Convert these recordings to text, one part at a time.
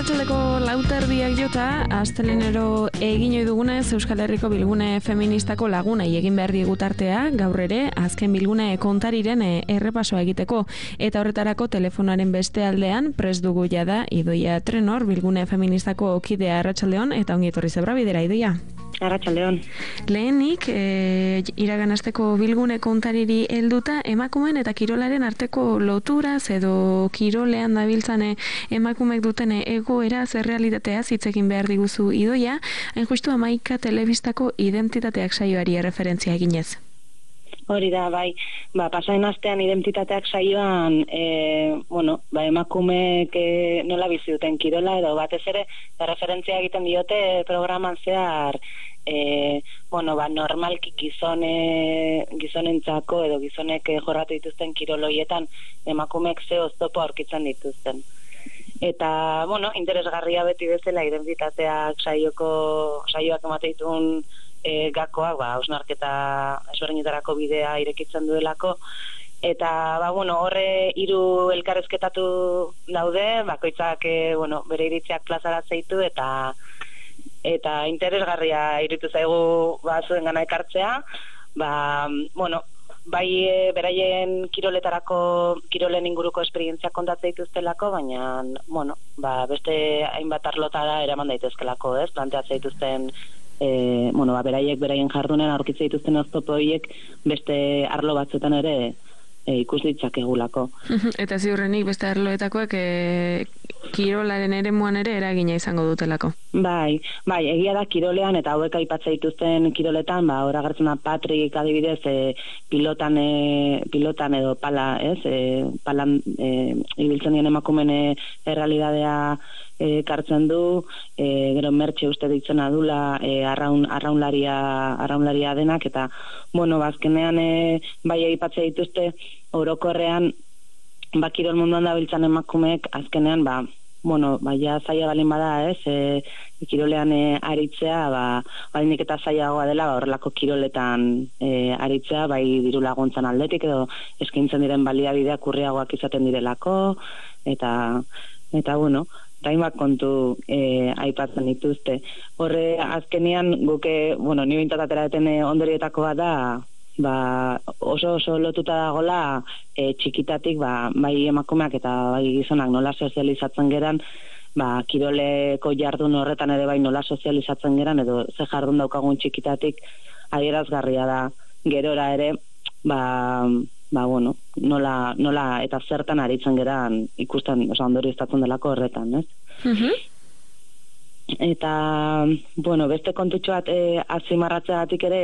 Arratsaldeko 4:00 jota, astelehenero egin ohi dugunez Euskal Herriko bilgune feministako lagunei egin behar digutartea, gaur ere azken bilgune kontariren errepasoa egiteko, eta horretarako telefonoaren beste aldean prest dugu jada Idoia Trenor, bilgune feministako kidea. Arratsaldeon eta ongi etorri zebra bidera, Idoia. Arratsaldeon. Lehenik, iragan asteko bilgune kontariri helduta, emakumeen eta kirolaren arteko loturaz edo kirolean dabiltzan emakumeek duten egoera errealitateaz hitz egin behar diguzu, Idoia, hain justu Hamaika telebistako identitateak saioari erreferentzia eginez. Hori da, bai. Pasaden astean identitateak saioan, emakumeek nola bizi duten kirola, edo batez ere, referentzia egiten diote programan zehar, normalki gizonentzako edo gizonek jorratu dituzten kiroloietan emakumeek ze oztopo aurkitzen dituzten. Eta, interesgarria beti bezala identitateak saioak emate ditun gakoak, hausnarketa ezberdinetarako bidea irekitzen duelako, eta, horre 3 elkarrezketatu daude, bakoitzak, bere iritziak plazara zeitu, eta interesgarria iritu zaigu zuen gana ekartzea, bai beraien kirolen inguruko esperientziak kontatzen dituztelako, baina, beste hainbat arlotara eraman daitezkelako, ez? Planteatzen dituzten beraiek beraien jardunen aurkitzen dituzten oztopo horiek beste arlo batzuetan ere ikus ditzakegulako. Eta ziurrenik beste arloetakoak kirolaren eremuan ere eragina izango dutelako. Bai, egia da kirolean eta hauek aipatzen dituzten kiroletan, hor agertzen da Patrick adibidez pilotan edo pala, palan ibiltzen dien emakumeen errealitatea kartzen du, gero Mertxe uste ditzen adula arraunlaria denak, eta azkenean bai aipatzen dituzte orokorrean kirol munduan dabiltzan emakumeek azkenean ja zaila balin bada, kirolean aritzea, bainik eta zailagoa dela horrelako kiroletan aritzea, bai diru laguntzan aldetik edo eskaintzen diren baliabideak urriagoak izaten direlako, eta hainbat kontu aipatzen dituzte. Horre azkenean guke, ni bintatatera deten ondorietako bat da, oso lotuta dagola txikitatik, bai emakumeak eta bai gizonak nola sozializatzen geran, kiroleko jardun horretan ere bai nola sozializatzen geran, edo ze jardun daukagun txikitatik adierazgarria da gerora ere, nola eta zertan aritzen geran ikusten, ondorioztatzen delako horretan, ez? Eta, beste kontutxo bat azpimarratzeagatik ere,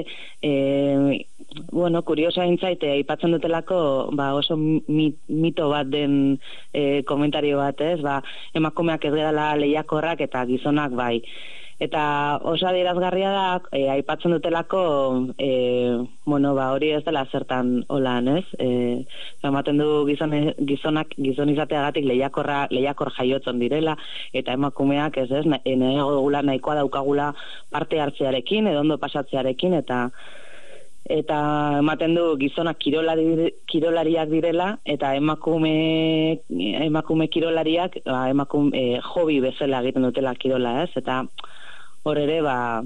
kuriosa intzaite, aipatzen dutelako, oso mito bat den komentario bat, ez? Emakumeak ez gerala lehiakorrak eta gizonak bai. Eta oso adierazgarria da, aipatzen dutelako, hori ez dela zertan holan, ez? Ematen du gizon izateagatik lehiakor jaiotzen direla, eta emakumeak ez, nahiago nahikoa daukagula parte hartzearekin, edo ondo pasatzearekin, eta ematen du gizonak kirolariak direla, eta emakume kirolariak hobi bezala egiten dutela kirola, ez? Eta hor ere,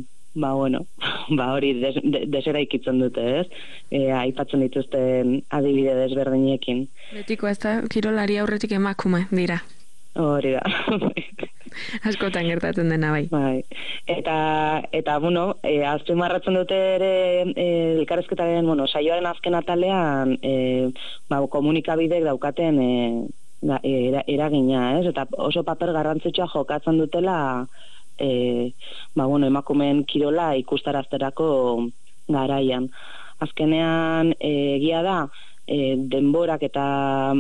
hori deseraikitzen dute, ez? Aipatzen dituzten adibide desberdinekin. Betiko ez da, kirolari aurretik emakume dira. Hori da. Askotan gertatzen dena, bai. Eta azpimarratzen dute ere elkarrezketaren, saioaren azken atalean komunikabidek daukaten eragina, ez? Eta oso paper garrantzitsua jokatzen dutela emakumeen kirola ikustarazterako garaian. Azkenean egia da denborak eta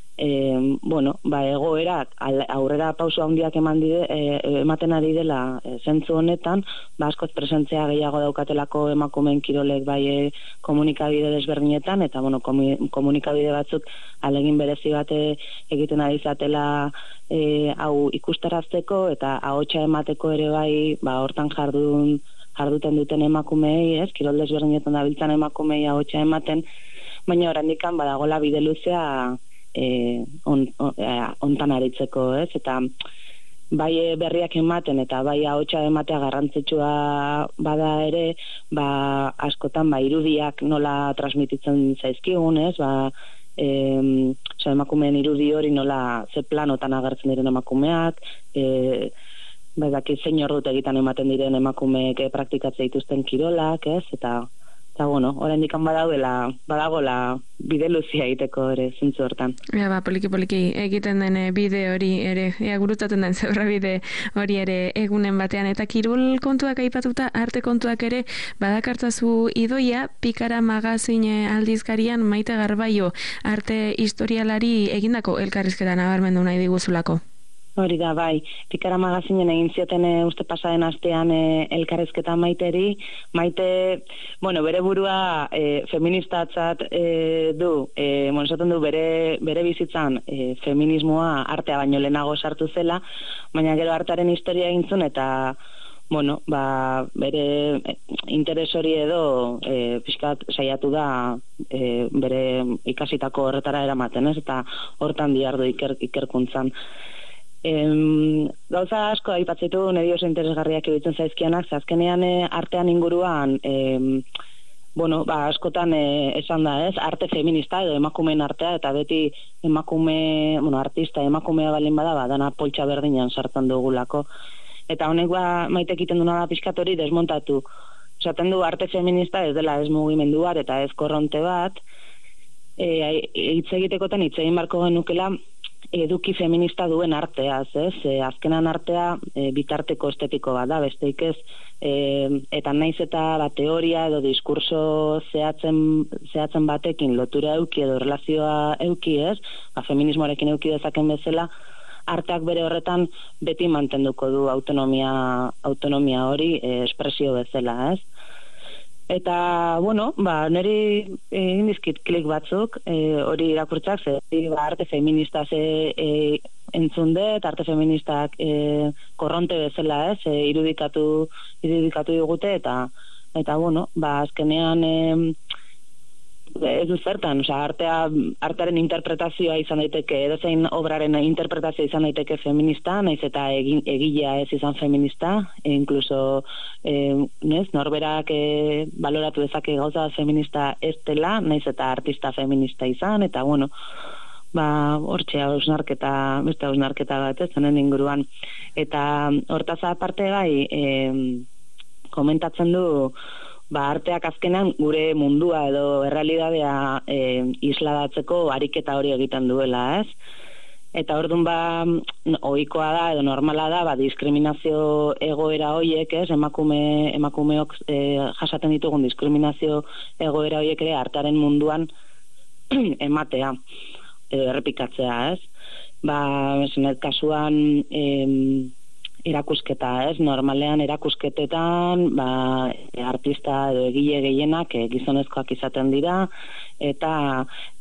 egoerak aurrera pauso handiak ematen ari dela zentzu honetan, askoz presentzia gehiago daukatelako emakumeen kirolek bai komunikabide desberdinetan, eta komunikabide batzuk alegin berezi bat egiten ari zatela hau ikustarazteko eta ahotsa emateko ere bai hortan jarduten duten emakumeei, ez, kirol desberdinetan dabiltzan emakumeei ahotsa ematen, baina oraindikan badagola bide luzea hontan aritzeko, ez? Eta bai berriak ematen eta bai ahotsa ematea garrantzitsua bada ere, askotan irudiak nola transmititzen zaizkigun, ez? Emakumeen irudi hori nola ze planotan agertzen diren emakumeak, zein ordut egiten ematen diren emakumeek praktikatzea dituzten kirolak, ez? Eta oraindik badagoela bide luzea egiteko ere zentzu hortan. Poliki egiten den bide hori ere, gurutzaten den zebra bide hori ere egunen batean. Eta kirol kontuak aipatuta, arte kontuak ere, badakartzazu idoia, Pikara magazine aldizkarian Maite Garbaio arte historialari egindako elkarrizketa nabarmendu nahi diguzulako. Hori da, bai. Pikara magazinen egin zioten uste pasaden astean elkarrezketa Maiteri. Maite, bere burua feministatzat du, esaten du bere bizitzan feminismoa artea baino lehenago sartu zela, baina gero artearen historia egin zuen eta bere interes hori edo pixkat saiatu da bere ikasitako horretara eramaten, ez? Eta hortan dihardu ikerkuntzan. Gauza asko aipatzeitu niri oso interesgarriak iruditzen zaizkianak, azkenean artean inguruan askotan esan da, ez? Arte feminista edo emakumeen artea, eta beti artista emakumea balin bada, dana poltsa berdinan sartzen dugulako. Eta honek Maitek egiten duna da pixkat hori desmontatu. Esaten du arte feminista ez dela ez mugimendu bat eta ez korronte bat, hitz egitekotan hitz egin barko genukela eduki feminista duen arteaz, ez? Azkenan artea bitarteko estetiko bat da, besteik ez, eta naiz eta teoria edo diskurso zehatzen batekin lotura euki edo relazioa euki, ez? Feminismoarekin euki dezaken bezala, arteak bere horretan beti mantenduko du autonomia hori espresio bezala, ez? Eta, niri egin dizkit klik batzuk, hori irakurtzak, arte feminista entzun dut, arte feministak korronte bezala, ez, irudikatu digute, eta azkenean ez du zertan, artearen interpretazioa izan daiteke, edozein obraren interpretazioa izan daiteke feminista, naiz eta egilea ez izan feminista, incluso norberak baloratu dezake gauza feminista ez dela, naiz eta artista feminista izan, eta hortxe beste hausnarketa bat ez honen inguruan. Eta hortaz aparte komentatzen du arteak azkenan gure mundua edo errealidadea isladatzeko ariketa hori egiten duela, ez? Eta orduan ohikoa da edo normala da diskriminazio egoera horiek, ez? Emakumeok jasaten ditugun diskriminazio egoera horiek ere artearen munduan ematea edo errepikatzea, ez? Zenet kasuan erakusketa, ez? Normalean erakusketetan artista edo egile gehienak gizonezkoak izaten dira, eta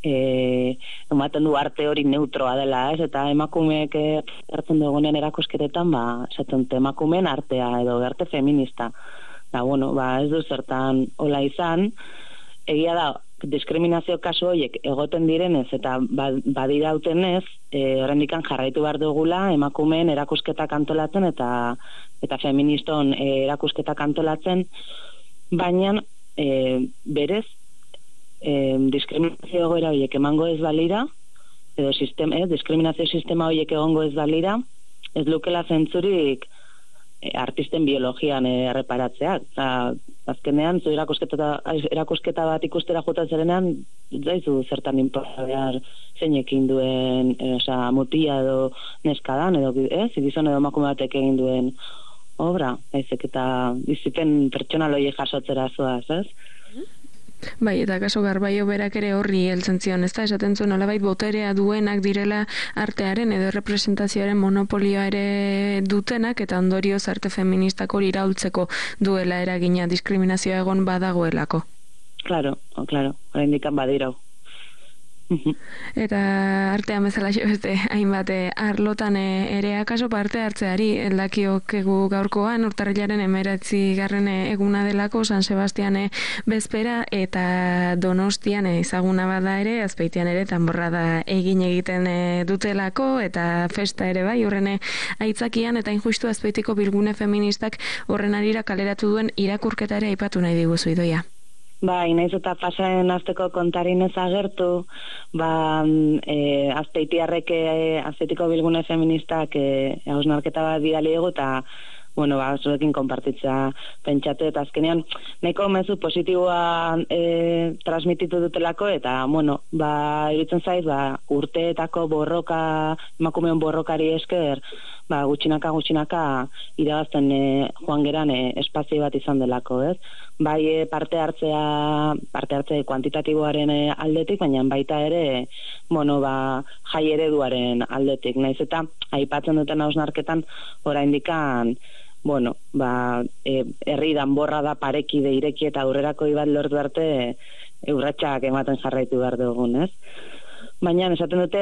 ematen du arte hori neutroa dela, ez? Eta emakumeek hartzen dugunen erakusketetan esaten emakumeen artea edo arte feminista. Ez du zertan hola izan, egia da diskriminazio kasu horiek egoten direnez eta badirautenez, oraindikan jarraitu behar dugula emakumeen erakusketak antolatzen eta feministon erakusketak antolatzen, baina berez diskriminazio egoera horiek emango ez balira, edo diskriminazio sistema horiek egongo ez balira, ez lukela zentzurik artisten biologian erreparatzea. Azkenean, zu erakusketa bat ikustera jotan zerenean, zaizu zertan inporta behar zeinekin duen mutia edo neskadan, edo gizon edo emakume batek egin duen obra, ezek eta bizipen pertsonal horiek jasotzera zoaz, ez? Bai, eta kaso Garbaio berak ere horri heltzen zion, ezta? Esaten zuen nolabait boterea duenak direla artearen edo representazioaren monopolioa ere dutenak, eta ondorioz arte feministak hori iraultzeko duela eragina diskriminazioa egon badagoelako. Claro, oraindik badirau. Eta artean bezala beste hainbat arlotan ere akaso parte hartzeari eldakiokegu gaurkoan urtarrilaren 19. Eguna delako San Sebastian bezpera eta Donostian ezaguna bada ere Azpeitian ere danborrada egiten dutelako eta festa ere bai horren aitzakian eta injustu Azpeitiko bilgune feministak horren arira kaleratu duen irakurketa ere aipatu nahi diguzu Idoia. Naiz eta pasaren asteko kontarinez agertu, Azpeitiko bilgune feministak hausnarketa bat bidali dugu eta zuekin konpartitzea pentsatu eta azkenean nahiko mezu positiboa transmititu dutelako eta iruditzen zaiz urteetako borroka, emakumeon borrokari esker gutxinaka irabazten joan geran espazio bat izan delako, ez? Bai parte hartze kuantitatiboaren aldetik, baina baita ere jai ereduaren aldetik. Naiz eta aipatzen duten hausnarketan oraindikan herri danborrada parekide ireki eta aurrerako bat lortu arte urratsak ematen jarraitu behar dugun, ez? Baina esaten dute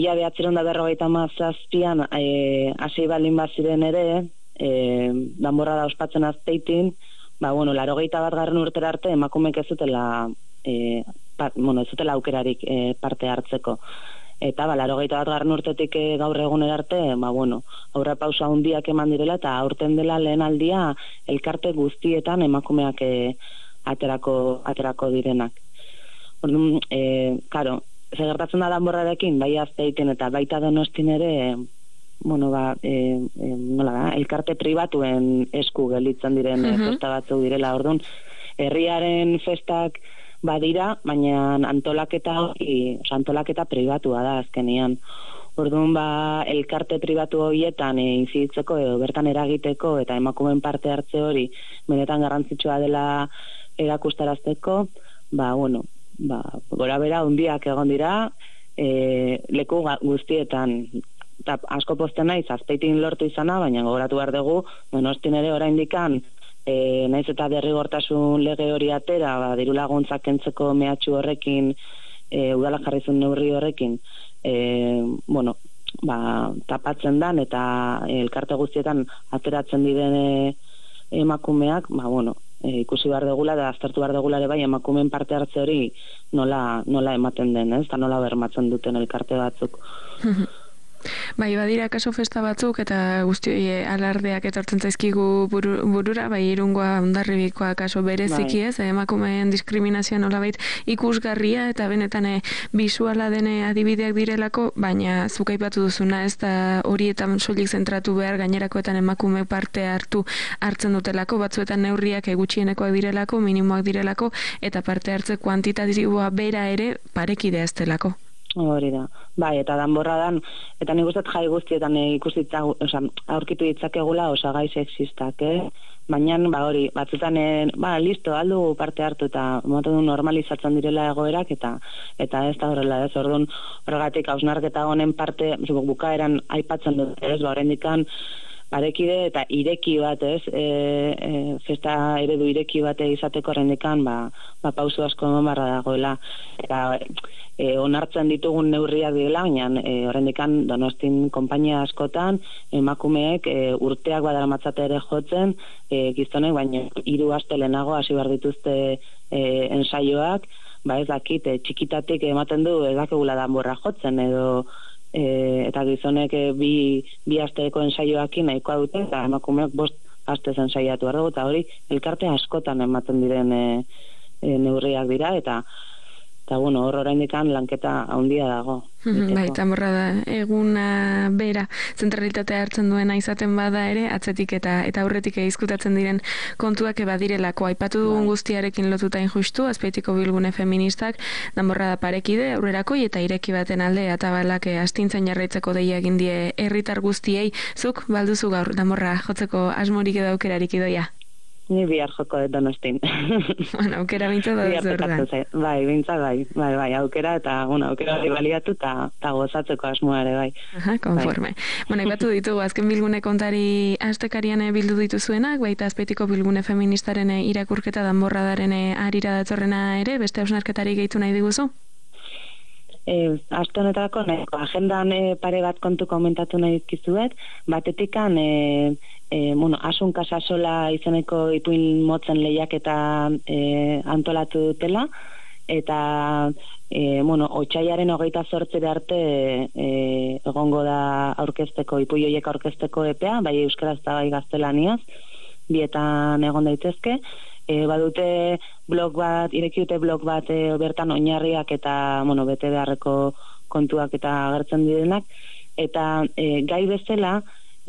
1957an hasi balin baziren ere danborrada ospatzen Azpeitin 81. Urtera arte emakumeek ez zutela aukerarik parte hartzeko. Eta 81. Urtetik gaur egunera arte aurrerapauso handiak eman direla eta aurten dela lehen aldia elkarte guztietan emakumeak aterako direnak. Orduan, zer gertatzen da danborrarekin, bai Azpeiten eta baita Donostin ere elkarte pribatuen esku gelditzen diren festa batzuk direla. Orduan, herriaren festak badira, baina antolaketa pribatua da azkenean. Orduan, elkarte pribatu horietan inziditzeko edo bertan eragiteko eta emakumeen parte hartze hori benetan garrantzitsua dela erakustarazteko, gora bera hundiak egon dira leku guztietan. Eta asko pozten naiz Azpeitin lortu izana, baina gogoratu behar dugu Donostin ere oraindikan naiz eta derrigortasun lege hori atera, diru laguntzak kentzeko mehatxu horrekin, udala jarri zuen neurri horrekin, tapatzen dan eta elkarte guztietan ateratzen diren emakumeak, ikusi behar dugula eta aztertu behar dugula ere bai emakumeen parte hartze hori nola ematen den, ez? Eta nola bermatzen duten elkarte batzuk. Bai, badira kaso festa batzuk eta guztioi alardeak etortzen zaizkigu burura, bai Irungoa Hondarribikoa kaso bereziki ez, emakumeen diskriminazioa nolabait ikusgarria eta benetan bisuala dene adibideak direlako, baina zuk aipatu duzuna ez da horietan soilik zentratu behar gainerakoetan emakume parte hartzen dutelako, batzuetan neurriak gutxienekoak direlako, minimoak direlako eta parte hartze kuantitatiboa bera ere parekidea ez delako. Hori da. Bai, eta danborradan, eta nik uste jai guztietan aurkitu ditzakegula osagai sexistak, baina hori, batzutan listo, aldu parte hartu eta normalizatzen direla egoerak eta ez da horrela, ez? Orduan, horregatik hausnarketa honen parte bukaeran aipatzen dut, ez? Oraindikan parekide eta ireki bat, ez? Festa eredu ireki bate izateko oraindikan pausu asko eman barra dagoela. Eta onartzen ditugun neurriak direla, baina oraindikan Donostin konpainia askotan emakumeek urteak badaramatzate ere jotzen, gizonek baina 3 aste lehenago hasi behar dituzte ensaioak, ez dakit, txikitatik ematen du ez dakegula danborra jotzen edo eta gizonek bi asteko ensaioakin nahikoa dute eta emakumeak 5 astez ensaiatu behar dugu, eta hori elkarte askotan ematen diren neurriak dira eta hor oraindikan lanketa handia dago. Bai, danborrada eguna bera zentralitatea hartzen duena izaten bada ere, atzetik eta aurretik izkutatzen diren kontuak badirelako. Aipatu dugun guztiarekin lotuta injustu, Azpeitiko bilgune feministak danborrada parekide, aurrerakoi eta ireki baten alde atabalak astintzen jarraitzeko deia egin die herritar guztiei. Zuk balduzu gaur danborra jotzeko asmorik edo aukerarik Idoia? Ni bihar joko dut Donostin. Aukera bintzat da zerda. Bai, bintzat bai, aukera eta aukera hori baliatu eta gozatzeko asmoa ere bai. Konforme. Ipatu ditugu, azken bilgune kontari astekarian bildu dituzuenak, baita Azpeitiko bilgune feministaren irakurketa danborradaren arira datorrena ere, beste hausnarketari gehitu nahi diguzu? aste honetarako nahiko agendan pare bat kontu komentatu nahi dizkizuet, batetikan Asun Casasola izeneko ipuin motzen lehiaketa antolatu dutela, eta otsailaren 28 arte egongo da aurkezteko, ipuin horiek aurkezteko epea, bai euskaraz eta bai gaztelaniaz, bietan egon daitezke. Badute blog bat, ireki dute blog bat bertan oinarriak eta bete beharreko kontuak eta agertzen direnak, eta gai bezala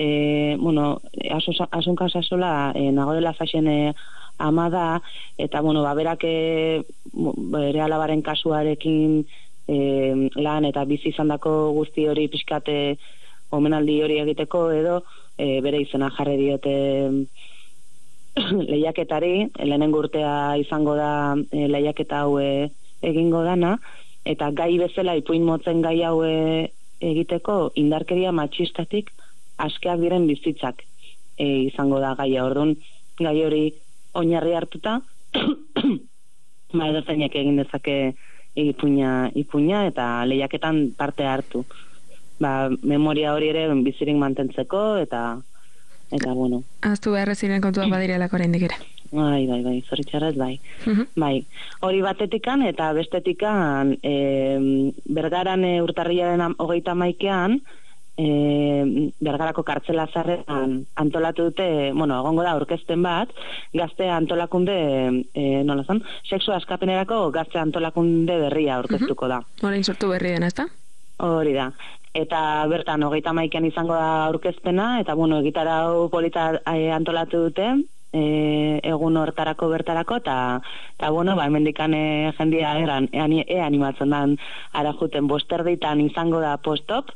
Asun Casasola Nagorela Fashion ama da, eta berak bere alabaren kasuarekin lan eta bizi izandako guzti hori pixkate omenaldi hori egiteko edo bere izena jarri diote lehiaketari, lehenengo urtea izango da lehiaketa hau egingo dana, eta gai bezala ipuin motzen gai hau egiteko indarkeria matxistatik askeak diren bizitzak izango da gaia. Orduan gai hori oinarri hartuta edozeinek egin dezake ipuina eta lehiaketan parte hartu. Memoria hori ere bizirik mantentzeko eta bueno. Aztu behar ziren kontuak badirelako oraindik ere. Bai, zoritxarrez bai. Bai, hori batetikan eta bestetikan Bergaran urtarrilaren 31ean Bergarako kartzela zarrean antolatu dute, egongo da aurkezpen bat, gazte antolakunde, sexu askapenerako gazte antolakunde berria aurkeztuko da. Orain sortu berri dena, ezta? Hori da. Eta bertan 31ean izango da aurkezpena, eta egitarau polita antolatu dute, egun hortarako bertarako, eta hemendikan jendia animatzen dan ara juten 5:30 izango da post-op,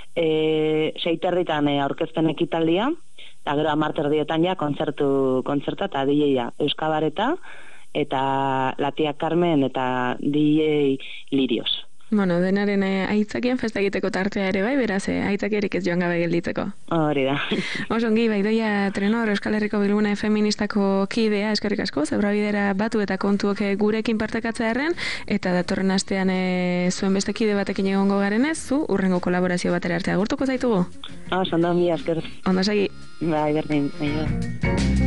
6:30 aurkezpen ekitaldia, eta gero 10:30 ja kontzerta eta DJ-a Euskabareta, eta Latia Carmen eta DJ Lirios. Denaren aitzakien festa egiteko tartea ere bai, beraz, aitzakiarik ez joan gabe gelditzeko. Hori da. Osongi, Idoia Trenor, Euskal Herriko Bilgune Feministako kidea, eskerrik asko, zebrabidera batu eta kontuok gurekin partekatzearen, eta datorren astean zuen beste kide batekin egongo garenez, zu urrengo kolaborazio batera arte agurtuko zaitugu? Ondo, mi esker. Ondo segi. Bai, berdin.